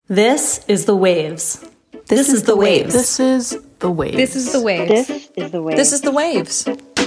This is The Waves. This is The Waves. This is The Waves. This is The Waves. This is The Waves. This is The Waves.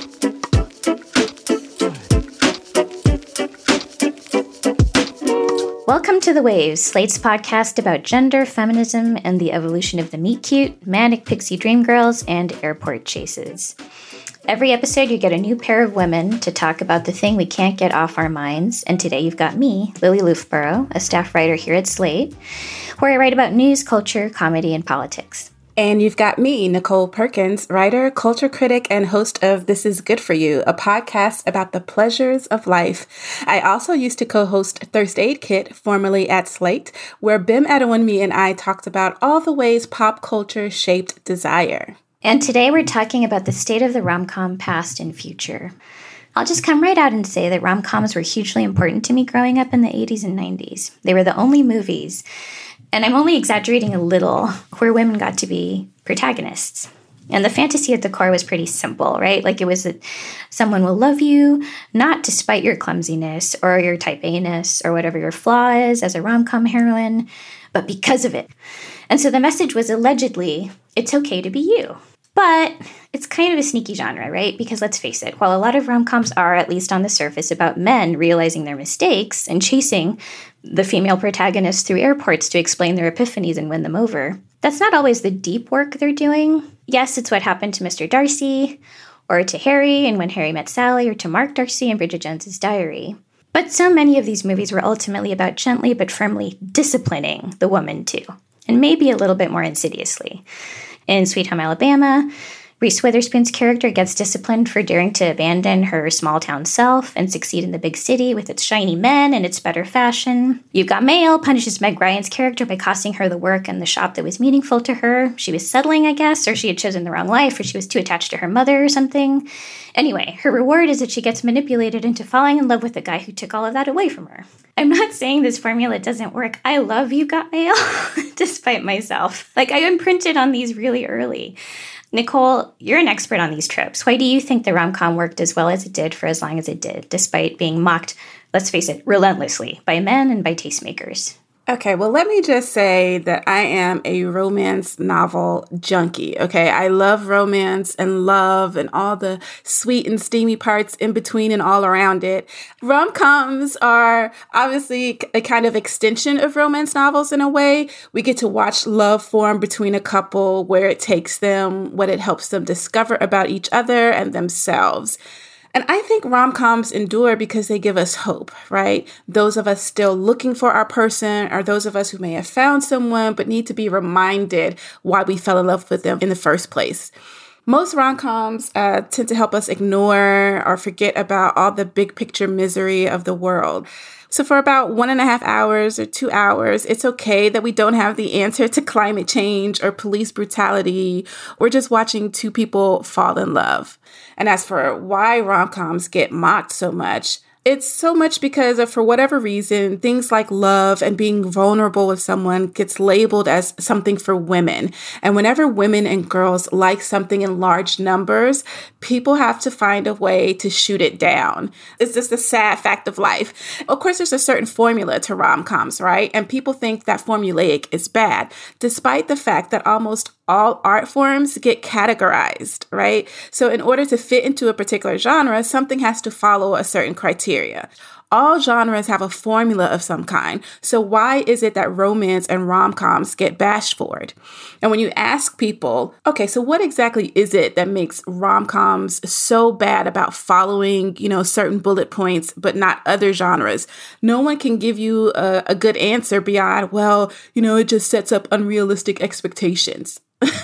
Welcome to The Waves, Slate's podcast about gender, feminism, and the evolution of the meet-cute, manic pixie dream girls, and airport chases. Every episode, you get a new pair of women to talk about the thing we can't get off our minds. And today you've got me, Lily Loofborough, a staff writer here at Slate, where I write about news, culture, comedy, and politics. And you've got me, Nicole Perkins, writer, culture critic, and host of This Is Good For You, a podcast about the pleasures of life. I also used to co-host Thirst Aid Kit, formerly at Slate, where Bim Adewunmi and I talked about all the ways pop culture shaped desire. And today we're talking about the state of the rom-com past and future. I'll just come right out and say that rom-coms were hugely important to me growing up in the 80s and 90s. They were the only movies, and I'm only exaggerating a little, where women got to be protagonists. And the fantasy at the core was pretty simple, right? Like it was that someone will love you, not despite your clumsiness or your type A-ness or whatever your flaw is as a rom-com heroine, but because of it. And so the message was allegedly, it's okay to be you. But it's kind of a sneaky genre, right? Because let's face it, while a lot of rom-coms are, at least on the surface, about men realizing their mistakes and chasing the female protagonists through airports to explain their epiphanies and win them over, that's not always the deep work they're doing. Yes, it's what happened to Mr. Darcy, or to Harry in When Harry Met Sally, or to Mark Darcy in Bridget Jones's Diary. But so many of these movies were ultimately about gently but firmly disciplining the woman too, and maybe a little bit more insidiously. In Sweet Home Alabama, Reese Witherspoon's character gets disciplined for daring to abandon her small-town self and succeed in the big city with its shiny men and its better fashion. You've Got Mail punishes Meg Ryan's character by costing her the work and the shop that was meaningful to her. She was settling, I guess, or she had chosen the wrong life, or she was too attached to her mother or something. Anyway, her reward is that she gets manipulated into falling in love with the guy who took all of that away from her. I'm not saying this formula doesn't work. I love You've Got Mail, despite myself. Like, I imprinted on these really early. Nicole, you're an expert on these tropes. Why do you think the rom-com worked as well as it did for as long as it did, despite being mocked, let's face it, relentlessly by men and by tastemakers? Okay, well, let me just say that I am a romance novel junkie, okay? I love romance and love and all the sweet and steamy parts in between and all around it. Rom-coms are obviously a kind of extension of romance novels in a way. We get to watch love form between a couple, where it takes them, what it helps them discover about each other and themselves. And I think rom-coms endure because they give us hope, right? Those of us still looking for our person, or those of us who may have found someone but need to be reminded why we fell in love with them in the first place. Most rom-coms tend to help us ignore or forget about all the big picture misery of the world. So for about 1.5 hours or 2 hours, it's okay that we don't have the answer to climate change or police brutality. We're just watching two people fall in love. And as for why rom-coms get mocked so much, it's so much because of, for whatever reason, things like love and being vulnerable with someone gets labeled as something for women. And whenever women and girls like something in large numbers, people have to find a way to shoot it down. It's just a sad fact of life. Of course, there's a certain formula to rom-coms, right? And people think that formulaic is bad, despite the fact that almost all art forms get categorized, right? So in order to fit into a particular genre, something has to follow a certain criteria. All genres have a formula of some kind. So why is it that romance and rom-coms get bashed for it? And when you ask people, okay, so what exactly is it that makes rom-coms so bad about following, certain bullet points, but not other genres? No one can give you a good answer beyond, well, it just sets up unrealistic expectations.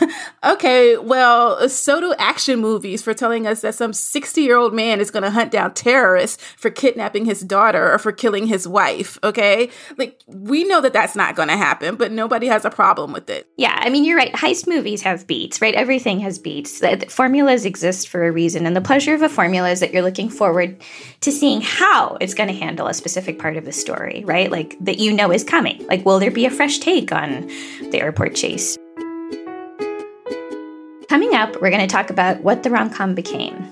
Okay, well, so do action movies for telling us that some 60-year-old man is going to hunt down terrorists for kidnapping his daughter or for killing his wife, okay? Like, we know that that's not going to happen, but nobody has a problem with it. Yeah, I mean, you're right. Heist movies have beats, right? Everything has beats. Formulas exist for a reason, and the pleasure of a formula is that you're looking forward to seeing how it's going to handle a specific part of the story, right? Like, that is coming. Like, will there be a fresh take on the airport chase? Coming up, we're going to talk about what the rom-com became.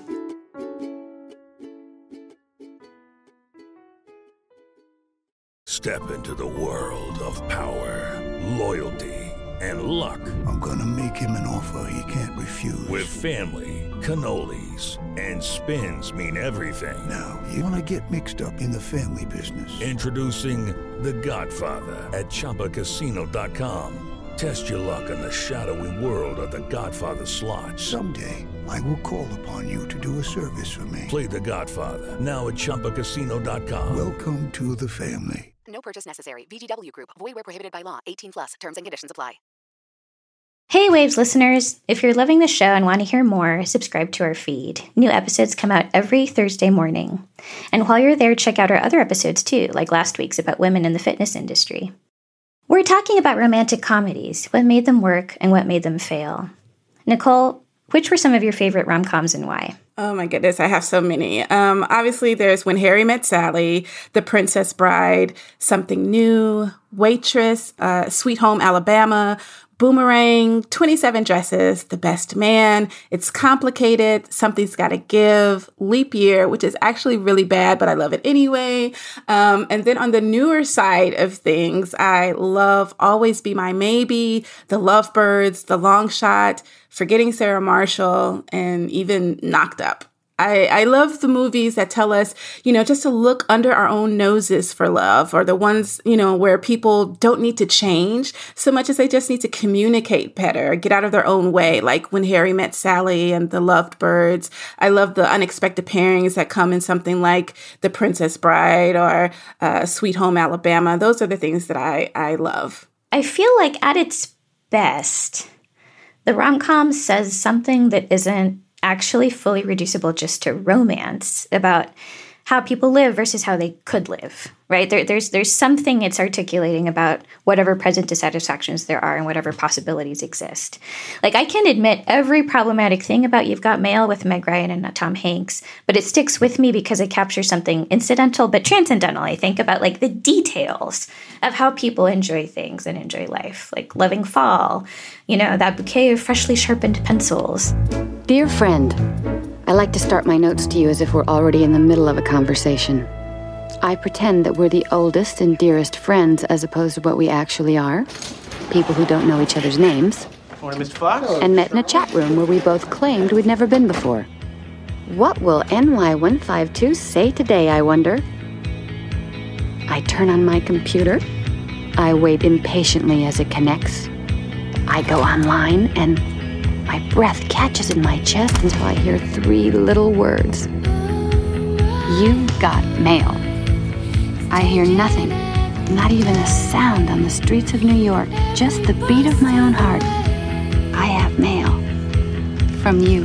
Step into the world of power, loyalty, and luck. I'm gonna make him an offer he can't refuse. With family, cannolis, and spins mean everything. Now, you wanna get mixed up in the family business. Introducing The Godfather at ChumbaCasino.com. Test your luck in the shadowy world of The Godfather slot. Someday, I will call upon you to do a service for me. Play The Godfather, now at ChumbaCasino.com. Welcome to the family. No purchase necessary. VGW Group. Void where prohibited by law. 18+. Terms and conditions apply. Hey Waves listeners, if you're loving the show and want to hear more, subscribe to our feed. New episodes come out every Thursday morning. And while you're there, check out our other episodes too, like last week's about women in the fitness industry. We're talking about romantic comedies, what made them work and what made them fail. Nicole, which were some of your favorite rom-coms and why? Oh my goodness, I have so many. Obviously, there's When Harry Met Sally, The Princess Bride, Something New, Waitress, Sweet Home Alabama, Boomerang, 27 Dresses, The Best Man, It's Complicated, Something's Gotta Give, Leap Year, which is actually really bad, but I love it anyway. And then on the newer side of things, I love Always Be My Maybe, The Lovebirds, The Long Shot, Forgetting Sarah Marshall, and even Knocked Up. I love the movies that tell us, just to look under our own noses for love, or the ones, where people don't need to change so much as they just need to communicate better, get out of their own way, like When Harry Met Sally and The Lovebirds. I love the unexpected pairings that come in something like The Princess Bride or Sweet Home Alabama. Those are the things that I love. I feel like at its best, the rom-com says something that isn't actually fully reducible just to romance about how people live versus how they could live, right? There's something it's articulating about whatever present dissatisfactions there are and whatever possibilities exist. Like, I can admit every problematic thing about You've Got Mail with Meg Ryan and Tom Hanks, but it sticks with me because it captures something incidental but transcendental, I think, about like the details of how people enjoy things and enjoy life, like loving fall, that bouquet of freshly sharpened pencils. Dear friend, I like to start my notes to you as if we're already in the middle of a conversation. I pretend that we're the oldest and dearest friends as opposed to what we actually are. People who don't know each other's names. Morning, Mr. Fox. And met in a chat room where we both claimed we'd never been before. What will NY152 say today, I wonder? I turn on my computer. I wait impatiently as it connects. I go online and my breath catches in my chest until I hear 3 little words. You've got mail. I hear nothing, not even a sound on the streets of New York, just the beat of my own heart. I have mail. From you.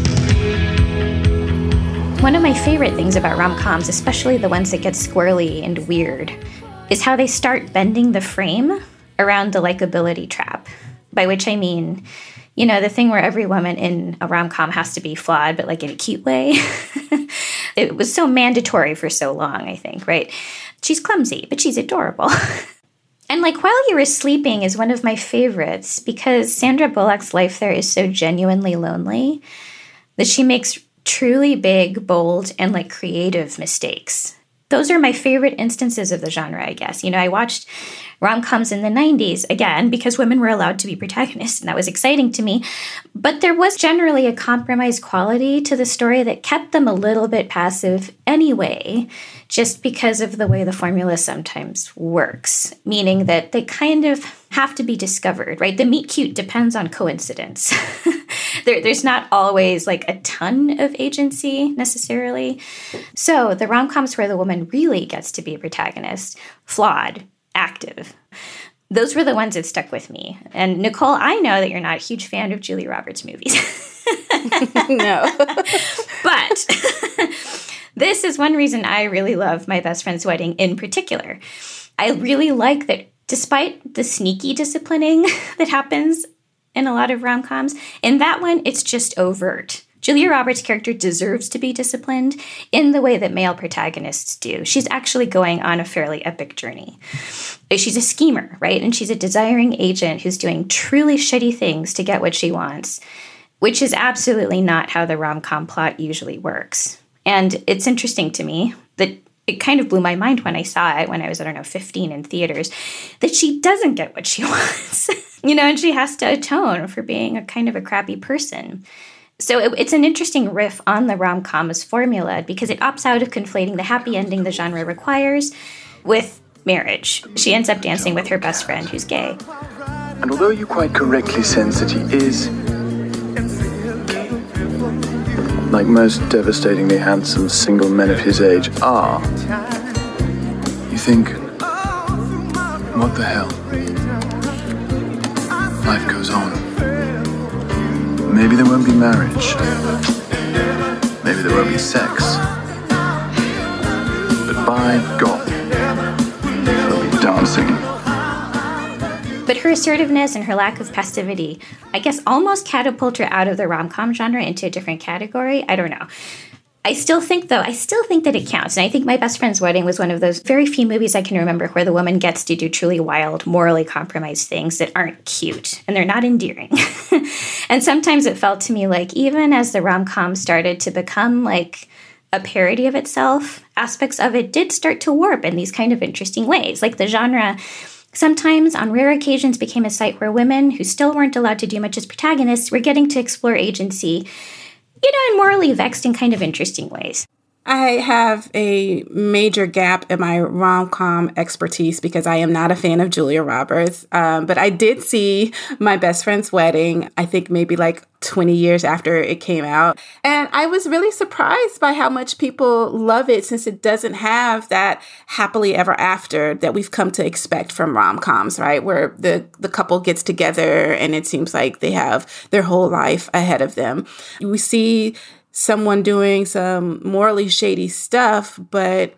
One of my favorite things about rom-coms, especially the ones that get squirrely and weird, is how they start bending the frame around the likability trap, by which I mean, the thing where every woman in a rom-com has to be flawed, but like in a cute way. It was so mandatory for so long, I think, right? She's clumsy, but she's adorable. And like While You Were Sleeping is one of my favorites because Sandra Bullock's life there is so genuinely lonely that she makes truly big, bold, and like creative mistakes. Those are my favorite instances of the genre, I guess. I watched rom-coms in the 90s, again, because women were allowed to be protagonists, and that was exciting to me. But there was generally a compromised quality to the story that kept them a little bit passive anyway, just because of the way the formula sometimes works, meaning that they kind of have to be discovered, right? The meet cute depends on coincidence. There's not always like a ton of agency necessarily. So the rom-coms where the woman really gets to be a protagonist, flawed, active, those were the ones that stuck with me. And Nicole, I know that you're not a huge fan of Julia Roberts movies. No. But this is one reason I really love My Best Friend's Wedding in particular. I really like that despite the sneaky disciplining that happens in a lot of rom-coms, in that one, it's just overt. Julia Roberts' character deserves to be disciplined in the way that male protagonists do. She's actually going on a fairly epic journey. She's a schemer, right? And she's a desiring agent who's doing truly shitty things to get what she wants, which is absolutely not how the rom-com plot usually works. And it's interesting to me that it kind of blew my mind when I saw it when I was, 15 in theaters, that she doesn't get what she wants, and she has to atone for being a kind of a crappy person. So it's an interesting riff on the rom-com's formula because it opts out of conflating the happy ending the genre requires with marriage. She ends up dancing with her best friend who's gay. And although you quite correctly sense that he is gay, like most devastatingly handsome single men of his age are, you think, what the hell? Life goes on. Maybe there won't be marriage. Maybe there won't be sex. But by God, there'll be dancing. But her assertiveness and her lack of passivity, I guess, almost catapult her out of the rom-com genre into a different category. I don't know. I still think that it counts. And I think My Best Friend's Wedding was one of those very few movies I can remember where the woman gets to do truly wild, morally compromised things that aren't cute and they're not endearing. And sometimes it felt to me like even as the rom-com started to become like a parody of itself, aspects of it did start to warp in these kind of interesting ways. Like the genre sometimes, on rare occasions, became a site where women who still weren't allowed to do much as protagonists were getting to explore agency, in morally vexed and kind of interesting ways. I have a major gap in my rom-com expertise because I am not a fan of Julia Roberts. But I did see My Best Friend's Wedding, I think maybe like 20 years after it came out. And I was really surprised by how much people love it since it doesn't have that happily ever after that we've come to expect from rom-coms, right? Where the couple gets together and it seems like they have their whole life ahead of them. We see someone doing some morally shady stuff, but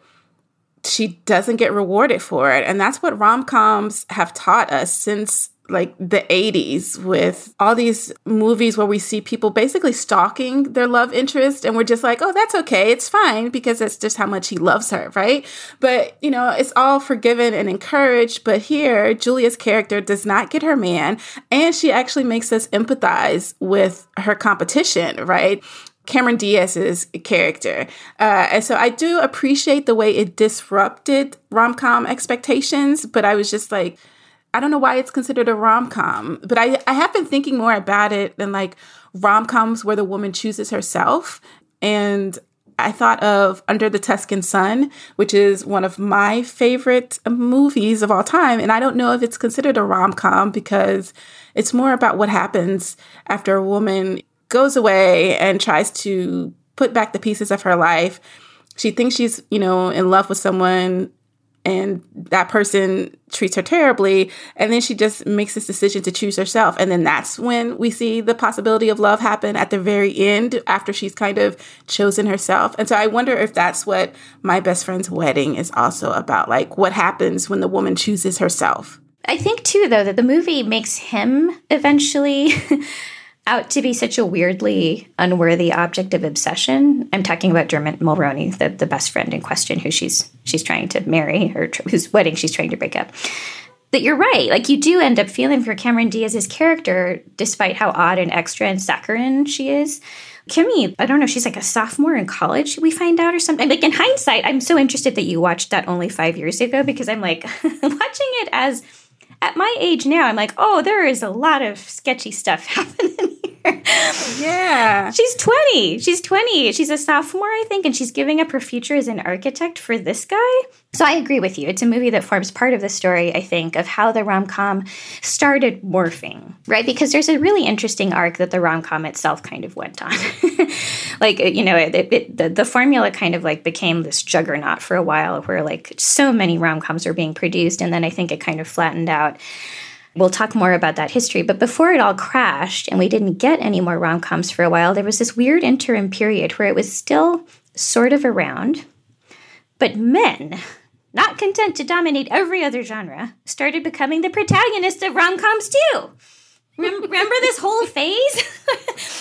she doesn't get rewarded for it. And that's what rom-coms have taught us since like the 80s, with all these movies where we see people basically stalking their love interest and we're just like, oh, that's okay. It's fine because that's just how much he loves her, right? But, it's all forgiven and encouraged. But here, Julia's character does not get her man, and she actually makes us empathize with her competition, right? Cameron Diaz's character. And so I do appreciate the way it disrupted rom-com expectations, but I was just like, I don't know why it's considered a rom-com, but I have been thinking more about it than like rom-coms where the woman chooses herself. And I thought of Under the Tuscan Sun, which is one of my favorite movies of all time. And I don't know if it's considered a rom-com because it's more about what happens after a woman goes away and tries to put back the pieces of her life. She thinks she's, in love with someone and that person treats her terribly. And then she just makes this decision to choose herself. And then that's when we see the possibility of love happen at the very end after she's kind of chosen herself. And so I wonder if that's what My Best Friend's Wedding is also about, like what happens when the woman chooses herself. I think, too, though, that the movie makes him eventually out to be such a weirdly unworthy object of obsession. I'm talking about Dermot Mulroney, the best friend in question, who she's trying to marry, or whose wedding she's trying to break up. That you're right. Like, you do end up feeling for Cameron Diaz's character, despite how odd and extra and saccharine she is. Kimmy, I don't know, she's like a sophomore in college, we find out, or something. Like, in hindsight, I'm so interested that you watched that only 5 years ago, because I'm like, watching it as, at my age now, I'm like, oh, there is a lot of sketchy stuff happening here. Yeah. She's 20. She's a sophomore, I think, and she's giving up her future as an architect for this guy. So I agree with you. It's a movie that forms part of the story, I think, of how the rom-com started morphing, right? Because there's a really interesting arc that the rom-com itself kind of went on. Like, the formula kind of like became this juggernaut for a while where like so many rom-coms were being produced, and then I think it kind of flattened out. We'll talk more about that history. But before it all crashed and we didn't get any more rom-coms for a while, there was this weird interim period where it was still sort of around, but men, not content to dominate every other genre, started becoming the protagonists of rom-coms too. Remember this whole phase?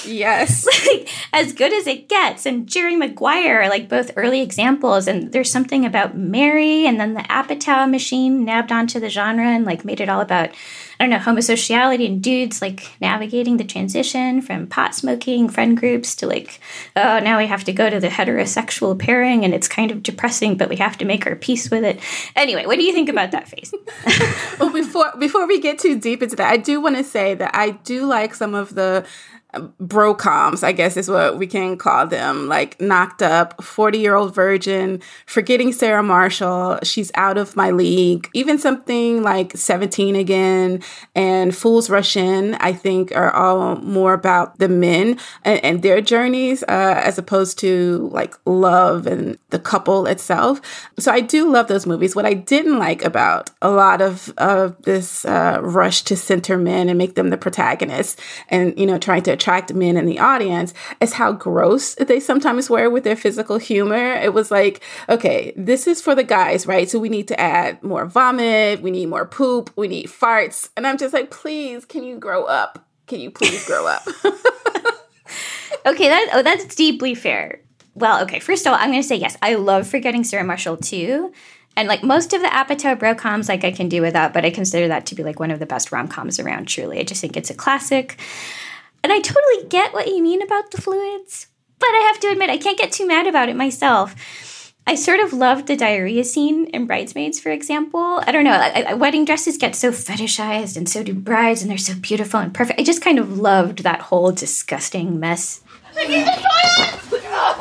Yes. Like, as good as it gets. And Jerry Maguire are like both early examples. And there's something about Mary, and then the Apatow machine nabbed onto the genre and like made it all about, I don't know, homosexuality and dudes like navigating the transition from pot smoking friend groups to like, oh, now we have to go to the heterosexual pairing and it's kind of depressing, but we have to make our peace with it. Anyway, what do you think about that, Face? Well, before we get too deep into that, I do want to say that I do like some of the brocoms, I guess is what we can call them, like Knocked Up, 40-Year-Old Virgin, Forgetting Sarah Marshall, She's Out of My League, even something like 17 Again and Fools Rush In, I think are all more about the men and their journeys as opposed to like love and the couple itself. So I do love those movies. What I didn't like about a lot of this rush to center men and make them the protagonists and, you know, trying to attract men in the audience is how gross they sometimes were with their physical humor. It was like, okay, this is for the guys, right? So we need to add more vomit, we need more poop, we need farts. And I'm just like, please, can you grow up? Can you please grow up? Okay, that's deeply fair. Well, okay, first of all, I'm going to say yes, I love Forgetting Sarah Marshall too. And like most of the Apatow brocoms, like I can do without, but I consider that to be like one of the best rom-coms around, truly. I just think it's a classic. And I totally get what you mean about the fluids, but I have to admit, I can't get too mad about it myself. I sort of loved the diarrhea scene in Bridesmaids, for example. I don't know, wedding dresses get so fetishized, and so do brides, and they're so beautiful and perfect. I just kind of loved that whole disgusting mess. I need the toilet!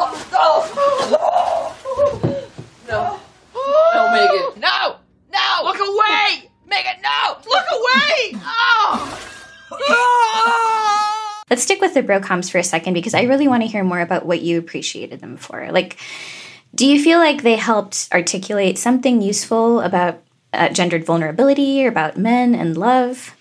No. No, Megan. No! No! Look away! Megan, no! Look away! Oh! Let's stick with the brocoms for a second, because I really want to hear more about what you appreciated them for. Like, do you feel like they helped articulate something useful about gendered vulnerability or about men and love?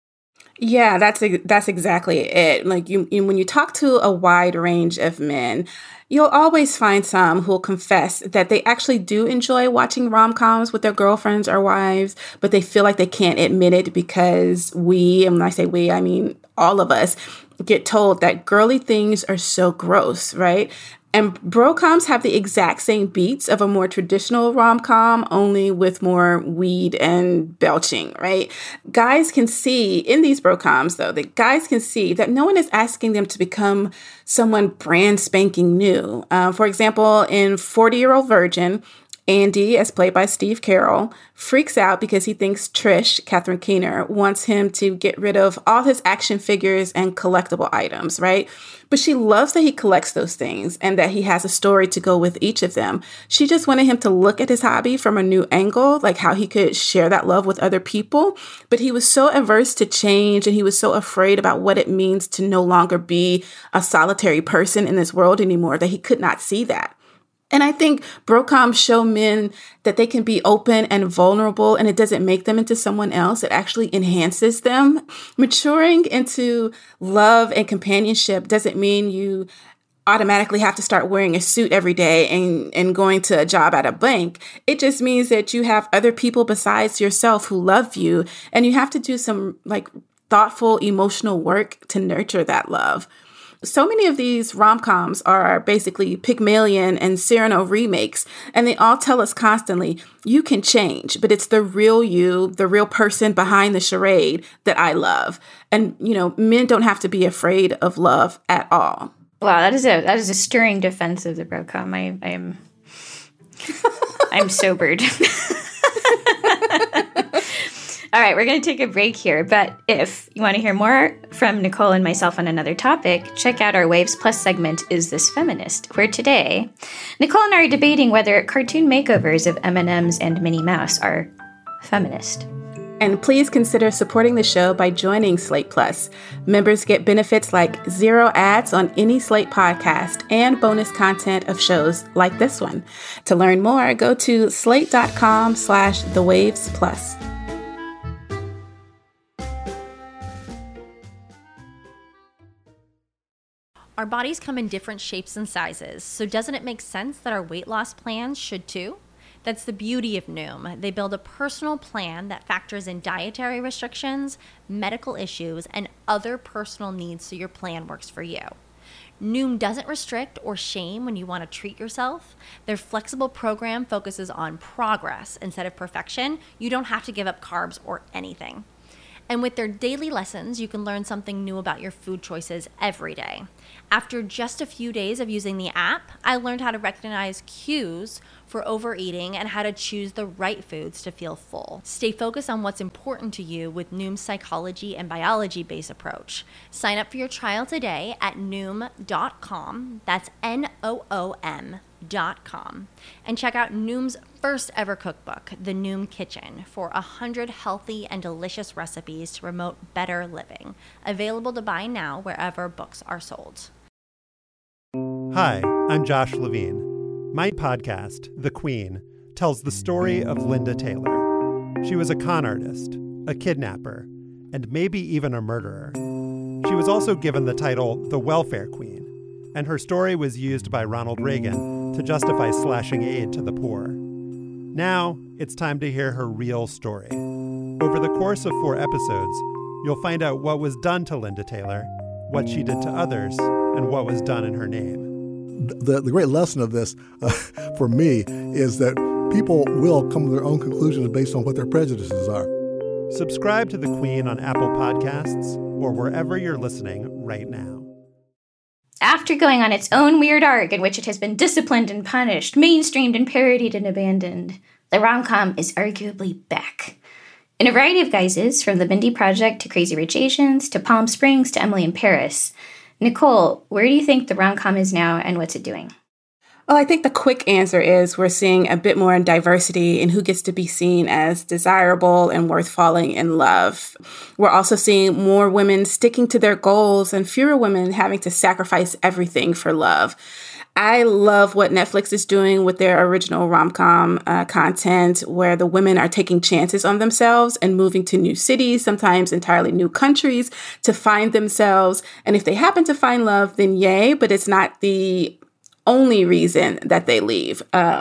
Yeah, that's exactly it. Like you when you talk to a wide range of men, you'll always find some who'll confess that they actually do enjoy watching rom-coms with their girlfriends or wives, but they feel like they can't admit it because we, and when I say we, I mean all of us, get told that girly things are so gross, right? And brocoms have the exact same beats of a more traditional rom-com, only with more weed and belching, right? Guys can see, in these brocoms though, that guys can see that no one is asking them to become someone brand spanking new. For example, in 40-Year-Old Virgin, Andy, as played by Steve Carell, freaks out because he thinks Trish, Catherine Keener, wants him to get rid of all his action figures and collectible items, right? But she loves that he collects those things and that he has a story to go with each of them. She just wanted him to look at his hobby from a new angle, like how he could share that love with other people. But he was so averse to change, and he was so afraid about what it means to no longer be a solitary person in this world anymore, that he could not see that. And I think brocoms show men that they can be open and vulnerable, and it doesn't make them into someone else. It actually enhances them. Maturing into love and companionship doesn't mean you automatically have to start wearing a suit every day and going to a job at a bank. It just means that you have other people besides yourself who love you, and you have to do some like thoughtful, emotional work to nurture that love. So many of these rom-coms are basically Pygmalion and Cyrano remakes, and they all tell us constantly, you can change, but it's the real you, the real person behind the charade that I love. And, you know, men don't have to be afraid of love at all. Wow, that is a stirring defense of the brocom. I'm sobered. All right, we're going to take a break here, but if you want to hear more from Nicole and myself on another topic, check out our Waves Plus segment, Is This Feminist?, where today, Nicole and I are debating whether cartoon makeovers of M&Ms and Minnie Mouse are feminist. And please consider supporting the show by joining Slate Plus. Members get benefits like 0 ads on any Slate podcast and bonus content of shows like this one. To learn more, go to slate.com/thewavesplus. Our bodies come in different shapes and sizes, so doesn't it make sense that our weight loss plans should too? That's the beauty of Noom. They build a personal plan that factors in dietary restrictions, medical issues, and other personal needs so your plan works for you. Noom doesn't restrict or shame when you want to treat yourself. Their flexible program focuses on progress instead of perfection. You don't have to give up carbs or anything. And with their daily lessons, you can learn something new about your food choices every day. After just a few days of using the app, I learned how to recognize cues for overeating and how to choose the right foods to feel full. Stay focused on what's important to you with Noom's psychology and biology-based approach. Sign up for your trial today at Noom.com. That's Noom.com. And check out Noom's first ever cookbook, The Noom Kitchen, for 100 healthy and delicious recipes to promote better living. Available to buy now wherever books are sold. Hi, I'm Josh Levine. My podcast, The Queen, tells the story of Linda Taylor. She was a con artist, a kidnapper, and maybe even a murderer. She was also given the title the Welfare Queen, and her story was used by Ronald Reagan to justify slashing aid to the poor. Now, it's time to hear her real story. Over the course of 4 episodes, you'll find out what was done to Linda Taylor, what she did to others, and what was done in her name. The great lesson of this, for me, is that people will come to their own conclusions based on what their prejudices are. Subscribe to The Queen on Apple Podcasts or wherever you're listening right now. After going on its own weird arc in which it has been disciplined and punished, mainstreamed and parodied and abandoned, the rom-com is arguably back. In a variety of guises, from the Bindi Project to Crazy Rich Asians to Palm Springs to Emily in Paris. Nicole, where do you think the rom-com is now and what's it doing? Well, I think the quick answer is we're seeing a bit more diversity in who gets to be seen as desirable and worth falling in love. We're also seeing more women sticking to their goals and fewer women having to sacrifice everything for love. I love what Netflix is doing with their original rom-com content, where the women are taking chances on themselves and moving to new cities, sometimes entirely new countries, to find themselves. And if they happen to find love, then yay, but it's not the only reason that they leave.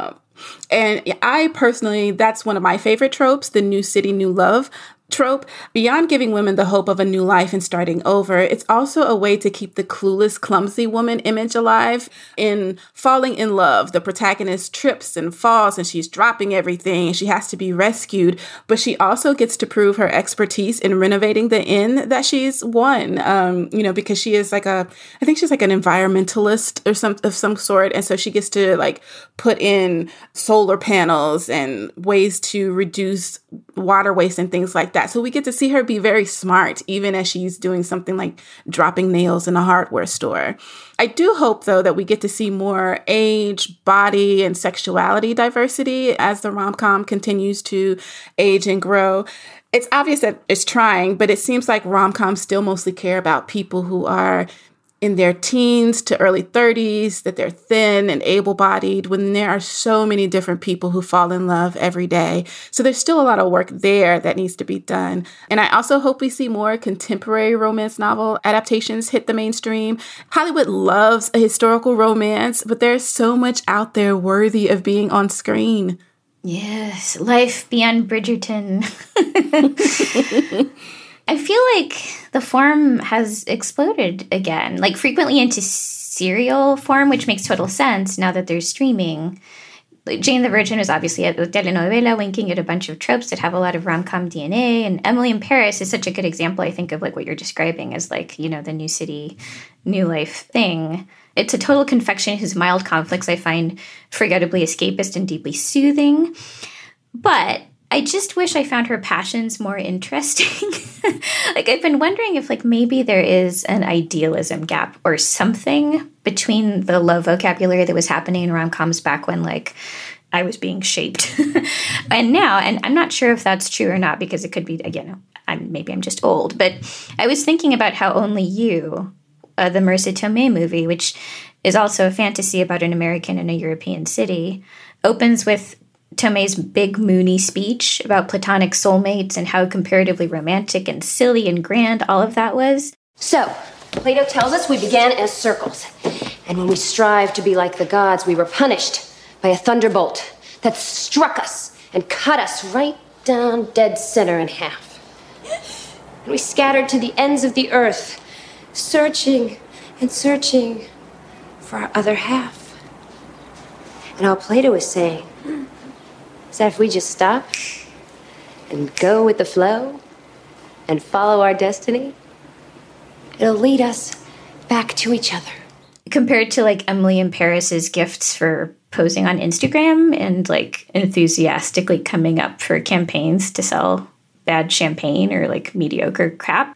And I personally, that's one of my favorite tropes, the new city, new love trope. Beyond giving women the hope of a new life and starting over, it's also a way to keep the clueless, clumsy woman image alive. In Falling in Love, the protagonist trips and falls and she's dropping everything and she has to be rescued, but she also gets to prove her expertise in renovating the inn that she's won, because she is I think she's like an environmentalist of some sort. And so she gets to put in solar panels and ways to reduce water waste and things like that. So we get to see her be very smart, even as she's doing something like dropping nails in a hardware store. I do hope, though, that we get to see more age, body, and sexuality diversity as the rom-com continues to age and grow. It's obvious that it's trying, but it seems like rom-coms still mostly care about people who are in their teens to early 30s, that they're thin and able-bodied, when there are so many different people who fall in love every day. So there's still a lot of work there that needs to be done. And I also hope we see more contemporary romance novel adaptations hit the mainstream. Hollywood loves a historical romance, but there's so much out there worthy of being on screen. Yes, Life Beyond Bridgerton. I feel like the form has exploded again, frequently into serial form, which makes total sense now that there's streaming. Jane the Virgin is obviously a telenovela winking at a bunch of tropes that have a lot of rom-com DNA, and Emily in Paris is such a good example, I think, of what you're describing as the new city, new life thing. It's a total confection whose mild conflicts I find forgettably escapist and deeply soothing. But I just wish I found her passions more interesting. I've been wondering if maybe there is an idealism gap or something between the love vocabulary that was happening in rom-coms back when I was being shaped and now, and I'm not sure if that's true or not, because it could be, maybe I'm just old, but I was thinking about How Only You, the Marissa Tomei movie, which is also a fantasy about an American in a European city, opens with Tomei's big Mooney speech about platonic soulmates and how comparatively romantic and silly and grand all of that was. So, Plato tells us we began as circles. And when we strived to be like the gods, we were punished by a thunderbolt that struck us and cut us right down dead center in half. And we scattered to the ends of the earth, searching and searching for our other half. And all Plato was saying is that if we just stop and go with the flow and follow our destiny, it'll lead us back to each other. Compared to like Emily in Paris's gifts for posing on Instagram and like enthusiastically coming up for campaigns to sell bad champagne or like mediocre crap.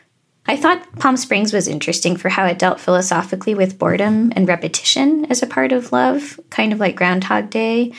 I thought Palm Springs was interesting for how it dealt philosophically with boredom and repetition as a part of love, kind of like Groundhog Day.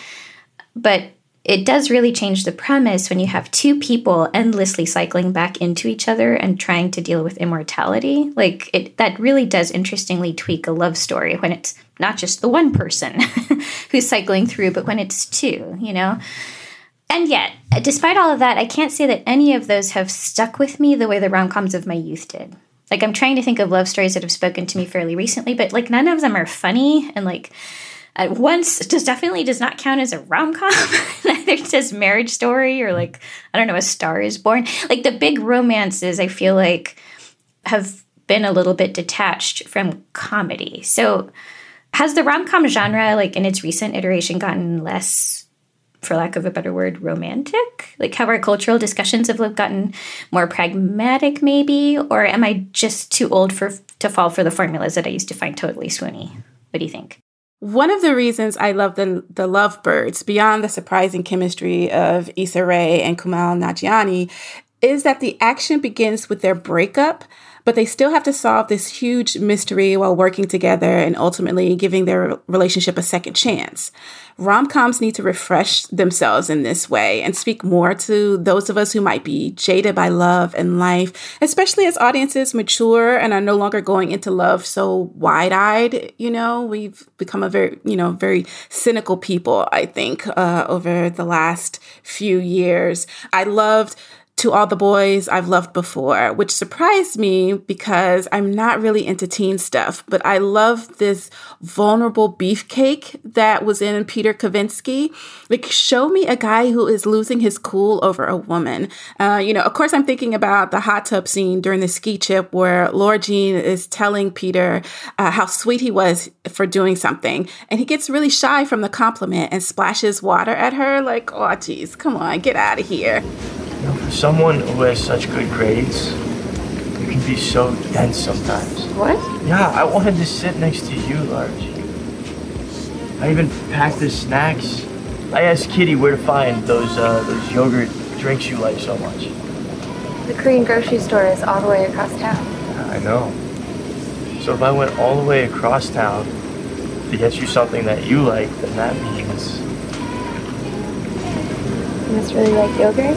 But it does really change the premise when you have two people endlessly cycling back into each other and trying to deal with immortality. Like, that really does interestingly tweak a love story when it's not just the one person who's cycling through, but when it's two, you know? And yet, despite all of that, I can't say that any of those have stuck with me the way the rom-coms of my youth did. Like, I'm trying to think of love stories that have spoken to me fairly recently, but, like, none of them are funny, and, like, at once definitely does not count as a rom-com. Neither does Marriage Story or, like, I don't know, A Star is Born. Like, the big romances, I feel like, have been a little bit detached from comedy. So has the rom-com genre, like, in its recent iteration gotten less, for lack of a better word, romantic? Like, have our cultural discussions have gotten more pragmatic, maybe? Or am I just too old to fall for the formulas that I used to find totally swoony? What do you think? One of the reasons I love the Lovebirds, beyond the surprising chemistry of Issa Rae and Kumail Nanjiani, is that the action begins with their breakup, but they still have to solve this huge mystery while working together and ultimately giving their relationship a second chance. Rom-coms need to refresh themselves in this way and speak more to those of us who might be jaded by love and life, especially as audiences mature and are no longer going into love so wide-eyed. You know, we've become a very cynical people, I think, over the last few years. I loved To All the Boys I've Loved Before, which surprised me because I'm not really into teen stuff, but I love this vulnerable beefcake that was in Peter Kavinsky. Like, show me a guy who is losing his cool over a woman. Of course, I'm thinking about the hot tub scene during the ski trip where Laura Jean is telling Peter how sweet he was for doing something. And he gets really shy from the compliment and splashes water at her. Like, oh, geez, come on, get out of here. For someone who has such good grades, you can be so dense sometimes. What? Yeah, I wanted to sit next to you, Large. I even packed the snacks. I asked Kitty where to find those yogurt drinks you like so much. The Korean grocery store is all the way across town. Yeah, I know. So if I went all the way across town to get you something that you like, then that means... You must really like yogurt?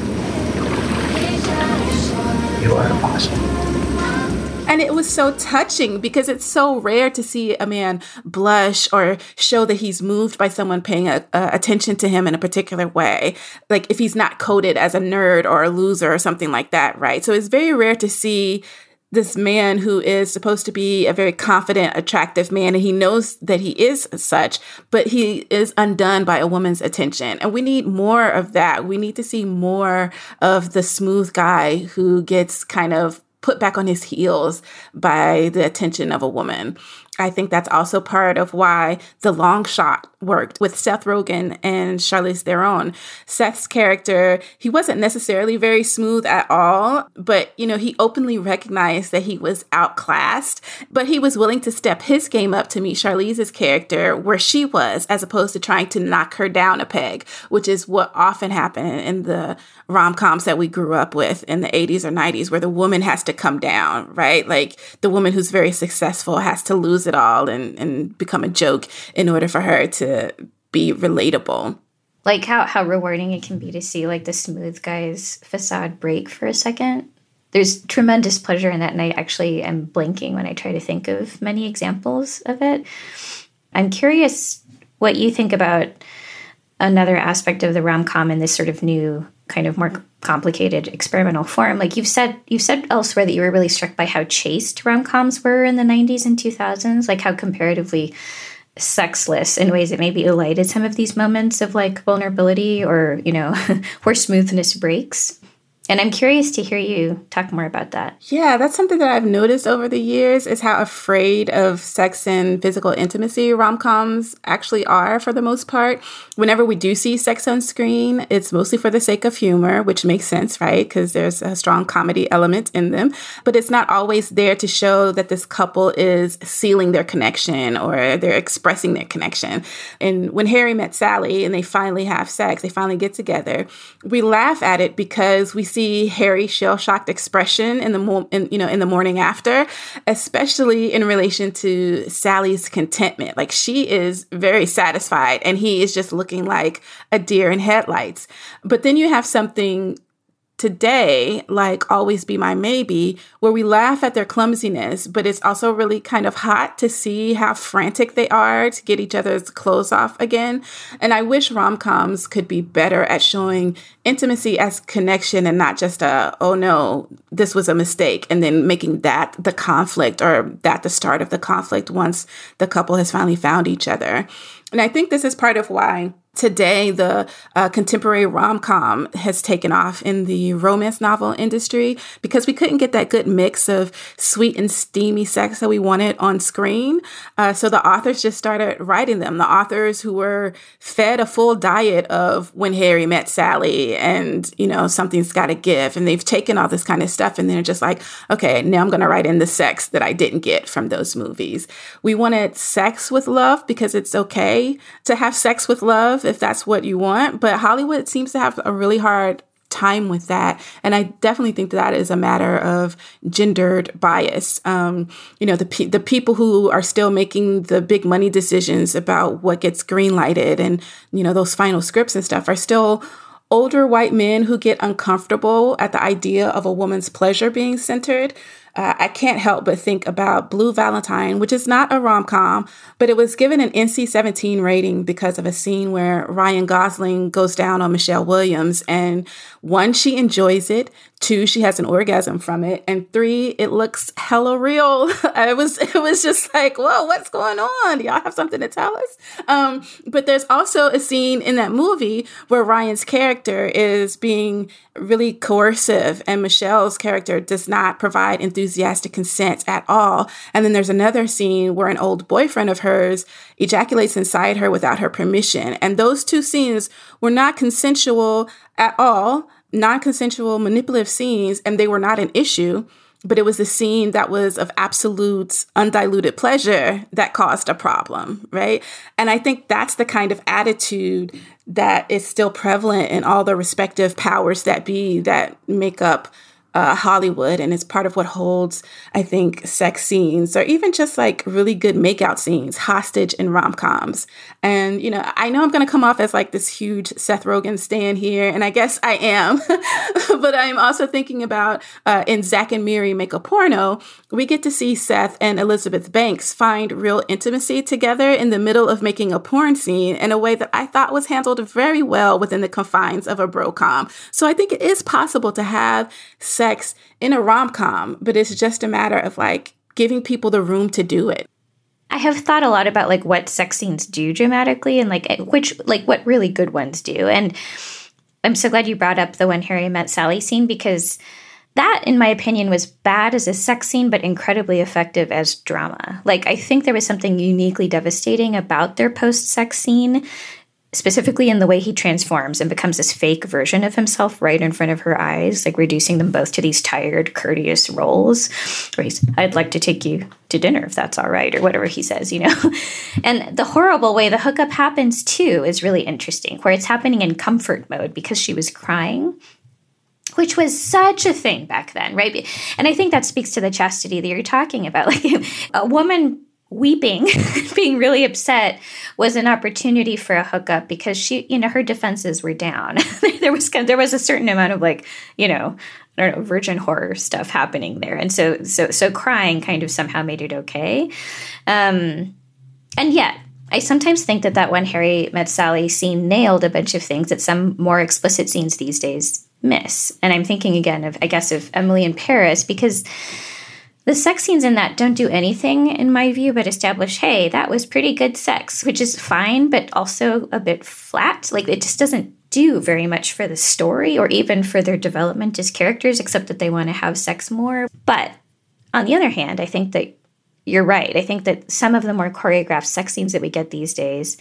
You are awesome. And it was so touching because it's so rare to see a man blush or show that he's moved by someone paying attention to him in a particular way. Like if he's not coded as a nerd or a loser or something like that, right? So it's very rare to see this man who is supposed to be a very confident, attractive man, and he knows that he is such, but he is undone by a woman's attention. And we need more of that. We need to see more of the smooth guy who gets kind of put back on his heels by the attention of a woman. I think that's also part of why The Long Shot worked with Seth Rogen and Charlize Theron. Seth's character, he wasn't necessarily very smooth at all, but, he openly recognized that he was outclassed, but he was willing to step his game up to meet Charlize's character where she was, as opposed to trying to knock her down a peg, which is what often happened in the rom-coms that we grew up with in the 80s or 90s, where the woman has to come down, right? Like the woman who's very successful has to lose it all and become a joke in order for her to be relatable. Like how rewarding it can be to see like the smooth guy's facade break for a second. There's tremendous pleasure in that, and I actually am blinking when I try to think of many examples of it. I'm curious what you think about another aspect of the rom-com in this sort of new, kind of more complicated experimental form. Like you've said elsewhere that you were really struck by how chaste rom-coms were in the 90s and 2000s, like how comparatively sexless in ways that maybe elided some of these moments of like vulnerability or, where smoothness breaks. And I'm curious to hear you talk more about that. Yeah, that's something that I've noticed over the years is how afraid of sex and physical intimacy rom-coms actually are for the most part. Whenever we do see sex on screen, it's mostly for the sake of humor, which makes sense, right? Because there's a strong comedy element in them. But it's not always there to show that this couple is sealing their connection or they're expressing their connection. And when Harry met Sally and they finally have sex, they finally get together, we laugh at it because we see Harry's shell-shocked expression in the morning after, especially in relation to Sally's contentment. Like, she is very satisfied and he is just looking like a deer in headlights. But then you have something today, like Always Be My Maybe, where we laugh at their clumsiness, but it's also really kind of hot to see how frantic they are to get each other's clothes off again. And I wish rom-coms could be better at showing intimacy as connection and not just oh no, this was a mistake, and then making that the conflict or that the start of the conflict once the couple has finally found each other. And I think this is part of why today, the contemporary rom-com has taken off in the romance novel industry, because we couldn't get that good mix of sweet and steamy sex that we wanted on screen. So the authors just started writing them. The authors who were fed a full diet of When Harry Met Sally and, Something's Gotta Give. And they've taken all this kind of stuff and they're just like, okay, now I'm going to write in the sex that I didn't get from those movies. We wanted sex with love because it's okay to have sex with love if that's what you want. But Hollywood seems to have a really hard time with that. And I definitely think that is a matter of gendered bias. The people who are still making the big money decisions about what gets greenlighted and, those final scripts and stuff are still older white men who get uncomfortable at the idea of a woman's pleasure being centered. I can't help but think about Blue Valentine, which is not a rom-com, but it was given an NC-17 rating because of a scene where Ryan Gosling goes down on Michelle Williams. And 1, she enjoys it. 2, she has an orgasm from it. And 3, it looks hella real. It was just like, whoa, what's going on? Do y'all have something to tell us? But there's also a scene in that movie where Ryan's character is being really coercive and Michelle's character does not provide enthusiastic consent at all. And then there's another scene where an old boyfriend of hers ejaculates inside her without her permission. And those 2 scenes were not consensual at all, non-consensual manipulative scenes, and they were not an issue. But it was the scene that was of absolute undiluted pleasure that caused a problem, right? And I think that's the kind of attitude that is still prevalent in all the respective powers that be that make up Hollywood, and it's part of what holds, I think, sex scenes or even just like really good makeout scenes hostage in rom-coms. And, I know I'm going to come off as like this huge Seth Rogen stan here, and I guess I am, but I'm also thinking about in Zack and Miri Make a Porno, we get to see Seth and Elizabeth Banks find real intimacy together in the middle of making a porn scene in a way that I thought was handled very well within the confines of a bro-com. So I think it is possible to have sex in a rom-com, but it's just a matter of like giving people the room to do it. I have thought a lot about like what sex scenes do dramatically and what really good ones do. And I'm so glad you brought up the When Harry Met Sally scene, because that, in my opinion, was bad as a sex scene, but incredibly effective as drama. Like, I think there was something uniquely devastating about their post-sex scene, specifically in the way he transforms and becomes this fake version of himself right in front of her eyes, like reducing them both to these tired, courteous roles. Where he's, I'd like to take you to dinner if that's all right, or whatever he says, And the horrible way the hookup happens, too, is really interesting, where it's happening in comfort mode because she was crying, which was such a thing back then, right? And I think that speaks to the chastity that you're talking about. Like, a woman weeping, being really upset, was an opportunity for a hookup because she, her defenses were down. there was a certain amount of virgin horror stuff happening there, and so crying kind of somehow made it okay. And yet, I sometimes think that When Harry Met Sally scene nailed a bunch of things that some more explicit scenes these days miss. And I'm thinking again of Emily in Paris, because the sex scenes in that don't do anything, in my view, but establish, hey, that was pretty good sex, which is fine, but also a bit flat. Like, it just doesn't do very much for the story or even for their development as characters, except that they want to have sex more. But on the other hand, I think that you're right. I think that some of the more choreographed sex scenes that we get these days,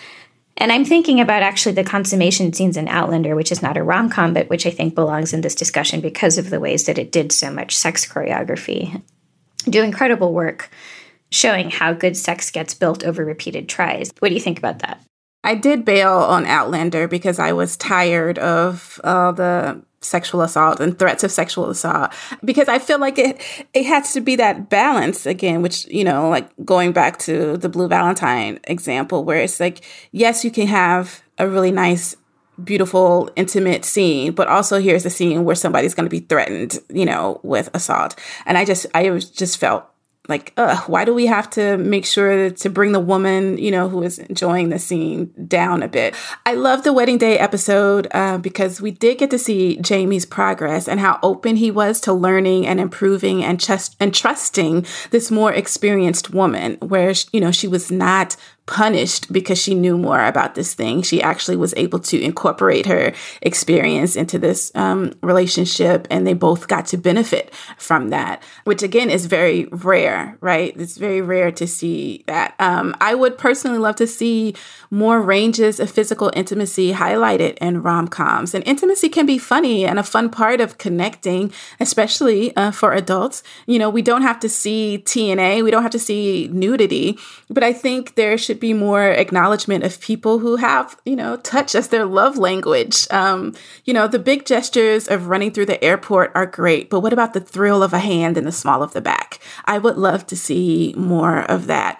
and I'm thinking about actually the consummation scenes in Outlander, which is not a rom-com, but which I think belongs in this discussion because of the ways that it did so much sex choreography, do incredible work showing how good sex gets built over repeated tries. What do you think about that? I did bail on Outlander because I was tired of the sexual assault and threats of sexual assault, because I feel like it has to be that balance again, which, you know, like going back to the Blue Valentine example, where it's like, yes, you can have a really nice, beautiful, intimate scene, but also here's a scene where somebody's going to be threatened, you know, with assault. And I just felt like, why do we have to make sure to bring the woman, you know, who is enjoying the scene down a bit? I love the wedding day episode because we did get to see Jamie's progress and how open he was to learning and improving and trusting this more experienced woman, where, you know, she was not punished because she knew more about this thing. She actually was able to incorporate her experience into this relationship, and they both got to benefit from that, which again is very rare, right? It's very rare to see that. I would personally love to see more ranges of physical intimacy highlighted in rom-coms. And intimacy can be funny and a fun part of connecting, especially for adults. You know, we don't have to see TNA, we don't have to see nudity, but I think there should be more acknowledgement of people who have, you know, touch as their love language. You know, the big gestures of running through the airport are great, but what about the thrill of a hand in the small of the back? I would love to see more of that.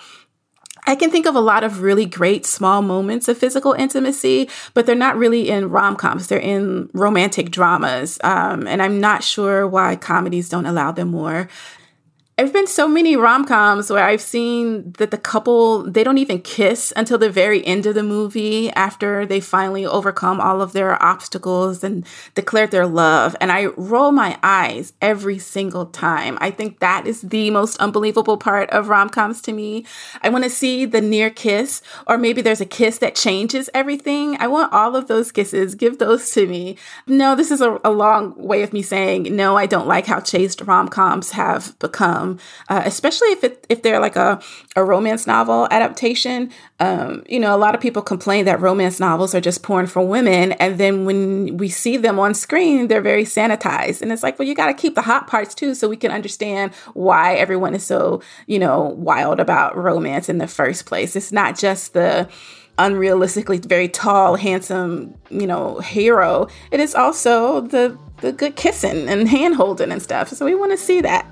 I can think of a lot of really great small moments of physical intimacy, but they're not really in rom-coms. They're in romantic dramas. And I'm not sure why comedies don't allow them more. There have been so many rom-coms where I've seen that the couple, they don't even kiss until the very end of the movie after they finally overcome all of their obstacles and declared their love. And I roll my eyes every single time. I think that is the most unbelievable part of rom-coms to me. I want to see the near kiss, or maybe there's a kiss that changes everything. I want all of those kisses. Give those to me. No, this is a long way of me saying, no, I don't like how chaste rom-coms have become. Especially if they're like a romance novel adaptation. You know, a lot of people complain that romance novels are just porn for women. And then when we see them on screen, they're very sanitized. And it's like, well, you got to keep the hot parts too, so we can understand why everyone is so, you know, wild about romance in the first place. It's not just the unrealistically very tall, handsome, you know, hero. It is also the good kissing and hand holding and stuff. So we want to see that.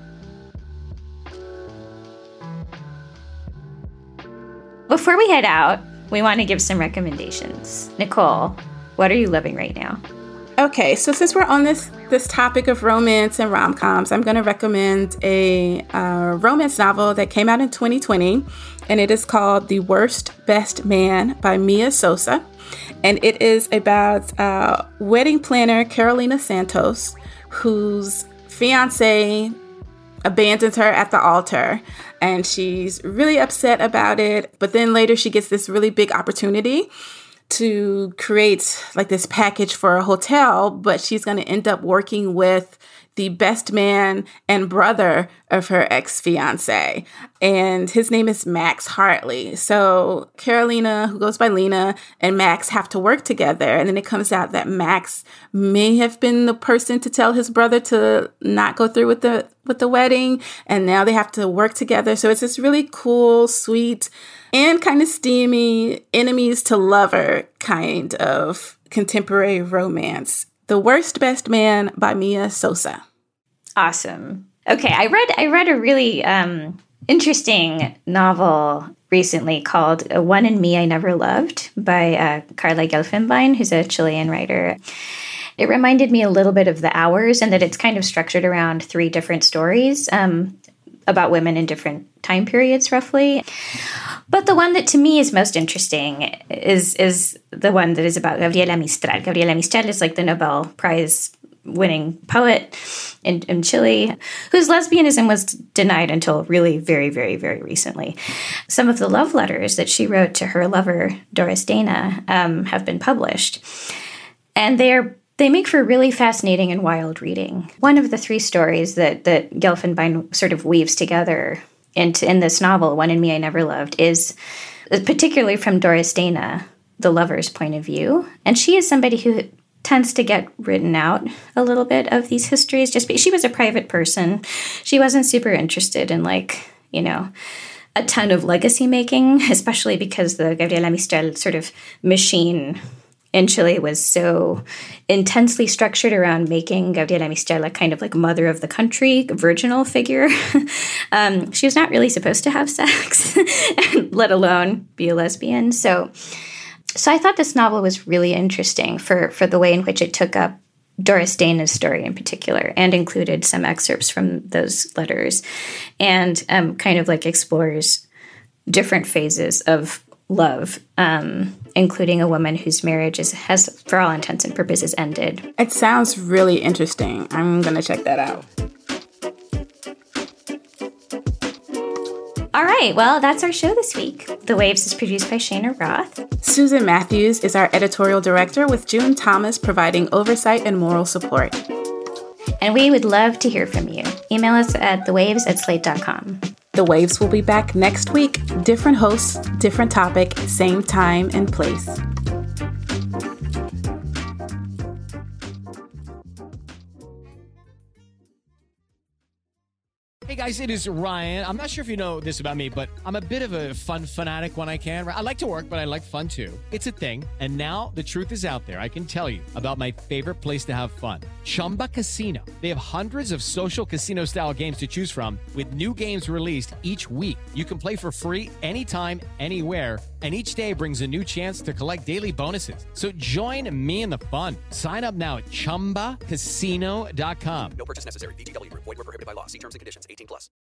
Before we head out, we want to give some recommendations. Nicole, what are you loving right now? Okay, so since we're on this topic of romance and rom-coms, I'm going to recommend a romance novel that came out in 2020, and it is called The Worst Best Man by Mia Sosa. And it is about wedding planner Carolina Santos, whose fiance abandons her at the altar, and she's really upset about it. But then later she gets this really big opportunity to create like this package for a hotel, but she's going to end up working with the best man and brother of her ex-fiance. And his name is Max Hartley. So Carolina, who goes by Lena, and Max have to work together. And then it comes out that Max may have been the person to tell his brother to not go through with the wedding. And now they have to work together. So it's this really cool, sweet, and kind of steamy enemies to lover kind of contemporary romance. The Worst Best Man by Mia Sosa. Awesome. Okay, I read a really interesting novel recently called One in Me I Never Loved by Carla Gelfenbein, who's a Chilean writer. It reminded me a little bit of The Hours, and that it's kind of structured around 3 different stories about women in different time periods, roughly. But the one that to me is most interesting is the one that is about Gabriela Mistral. Gabriela Mistral is like the Nobel Prize winning poet in Chile, whose lesbianism was denied until really very, very, very recently. Some of the love letters that she wrote to her lover, Doris Dana, have been published. And they make for really fascinating and wild reading. One of the 3 stories that Gelfenbein sort of weaves together in this novel, One in Me I Never Loved, is particularly from Doris Dana, the lover's point of view. And she is somebody who tends to get written out a little bit of these histories. She was a private person. She wasn't super interested in a ton of legacy making, especially because the Gabriela Mistral sort of machine in Chile was so intensely structured around making Gabriela Mistral a kind of like mother of the country, virginal figure. She was not really supposed to have sex, let alone be a lesbian. So I thought this novel was really interesting for the way in which it took up Doris Dana's story in particular and included some excerpts from those letters and kind of like explores different phases of love, including a woman whose marriage has, for all intents and purposes, ended. It sounds really interesting. I'm going to check that out. All right, well, that's our show this week. The Waves is produced by Shana Roth. Susan Matthews is our editorial director, with June Thomas providing oversight and moral support. And we would love to hear from you. Email us at thewaves@slate.com. The Waves will be back next week. Different hosts, different topic, same time and place. Hey guys, it is Ryan. I'm not sure if you know this about me, but I'm a bit of a fun fanatic when I can. I like to work, but I like fun too. It's a thing. And now the truth is out there. I can tell you about my favorite place to have fun. Chumba Casino. They have hundreds of social casino style games to choose from with new games released each week. You can play for free anytime, anywhere. And each day brings a new chance to collect daily bonuses. So join me in the fun. Sign up now at ChumbaCasino.com. No purchase necessary. VGW Group. Void where prohibited by law. See terms and conditions. 18+.